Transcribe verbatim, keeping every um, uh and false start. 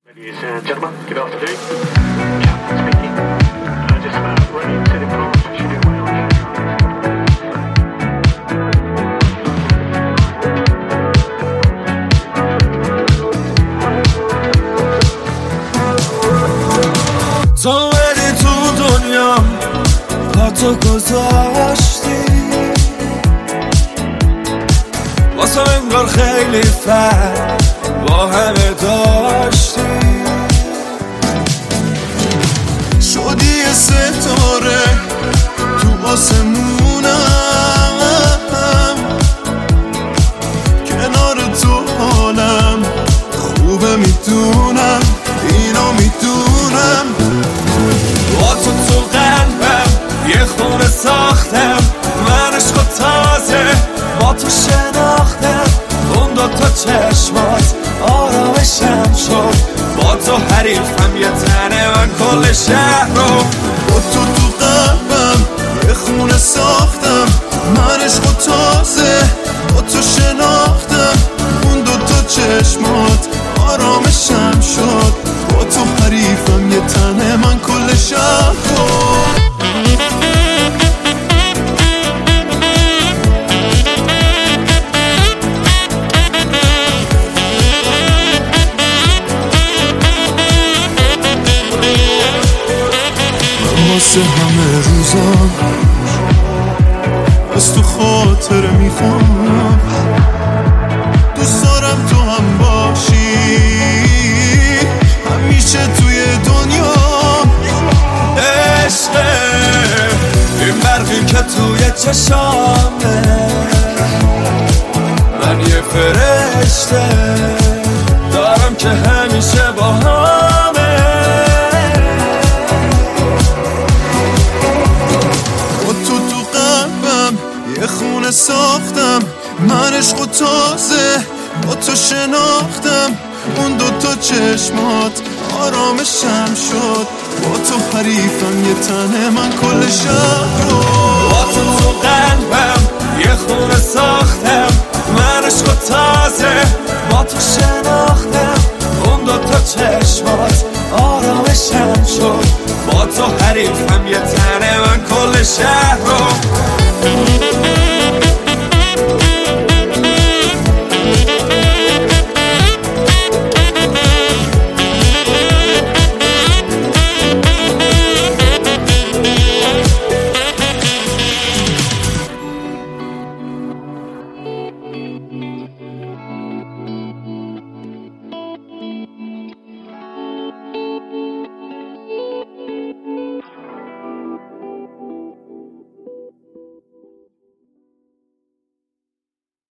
Ladies and gentlemen, good afternoon. Captain speaking. Uh, just about ready to depart. Should it well? تو بری تو دنیا با تو گذاشتی واسه انگار خیلی فرق با همه داشتی شدی ستاره تو آسمونم کنار تو حالم خوبه میدونم اینو میدونم با تو تو قلبم یه خونه ساختم من عشق و تازه با تو شناختم اون دوتا چشمات آرامشم شد با تو حریفم یه تنه من کل شهر رو با تو تو قلبم یه خونه ساختم من عشق و تازه با تو شناختم اون دوتا چشمات آرامشم شد با تو حریفم یه تنه من کل شهر رو واسه همه روزام از تو خاطره میخوام دوست دارم تو هم باشی همیشه توی دنیا عشقه این برقی که توی چشامه من یه فرشته دارم که همیشه با همه یه خونه ساختم من عشق و تازه با تو شناختم اون دوتا چشمات آرامشم شد با تو حریفم یه تنه من کل شهر رو با تو تو قلبم یه خونه ساختم من عشق و تازه با تو شناختم